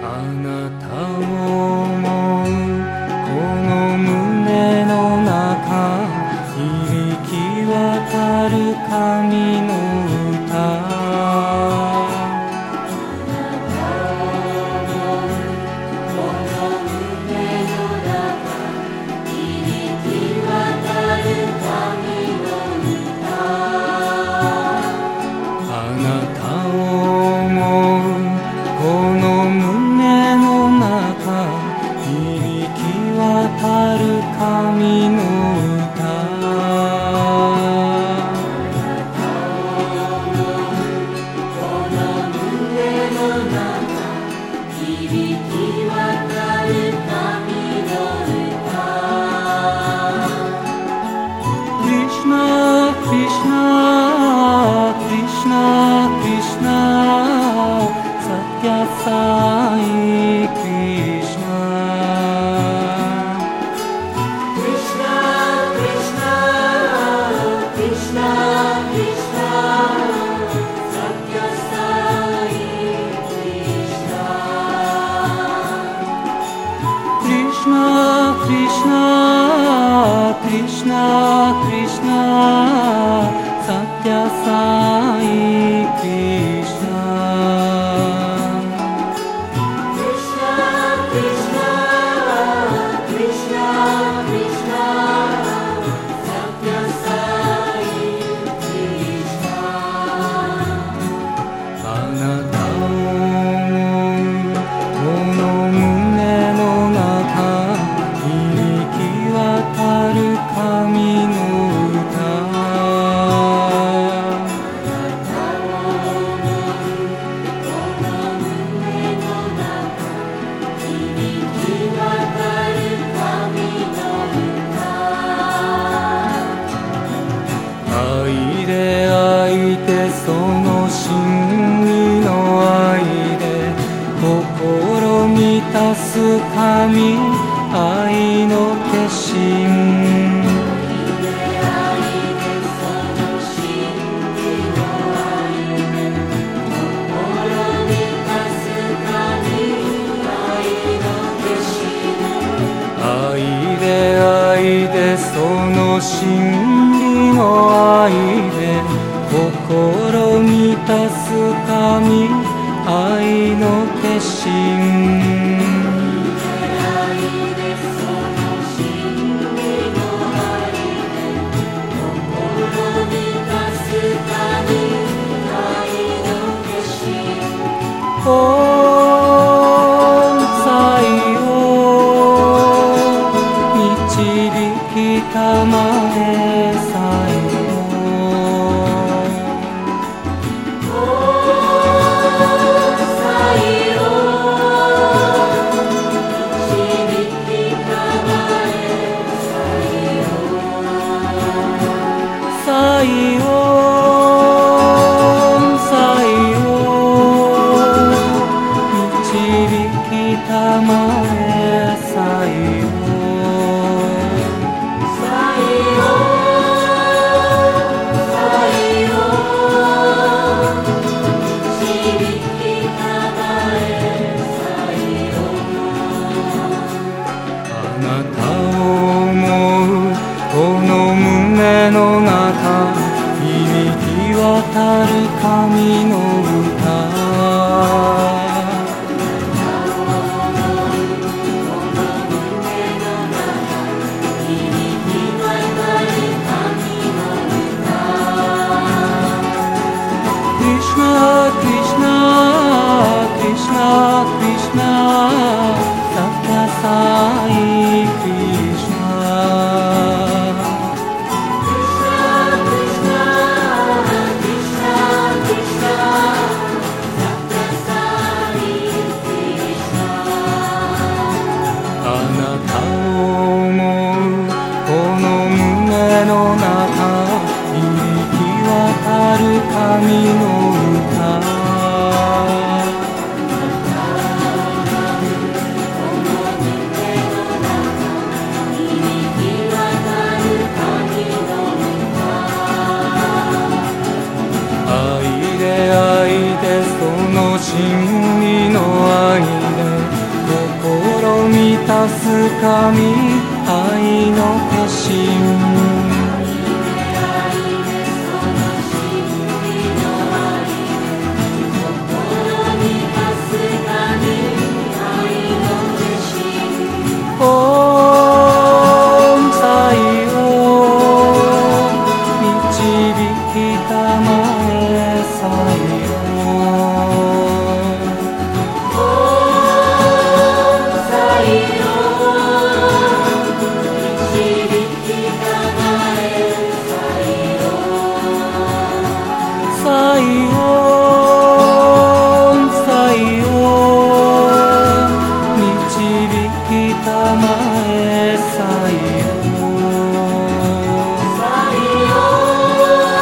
あなたを思うこの胸の中、響き渡る神の歌。神の歌。この胸の中、響き渡る神の歌。クリシュナ、クリシュナ、クリシュナ、クリシュナ、サティアサイクリシュナ。Krishna, Krishna, Krishna, Satya Sai Krishna. Krishna, Krishna, Krishna, Krishna, Satya Sai Krishna. あなたを思うこの胸の中、渡る神の歌。愛で愛でその真理の愛で心満たす神、愛の化身。愛で愛でその真理の愛で心満たす神、愛の化身。オンサイを導きたまえサイをサイを導きたまえサイをたまえさいをあなたを思うこの胸の中、響き渡る神の歌。Krishna, Krishna, Satya Sai Krishna. Krishna, Krishna, Krishna, Krishna, Satya Sai Krishna. あなたを思うこの胸の中、響き渡る神の歌。 す神愛の化身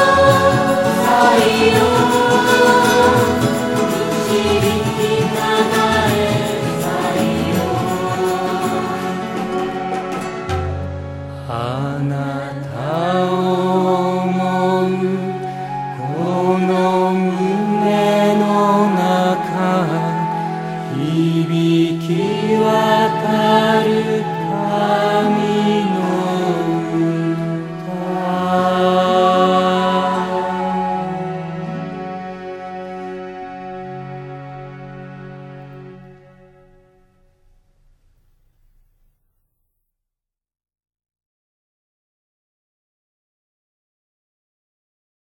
導きたま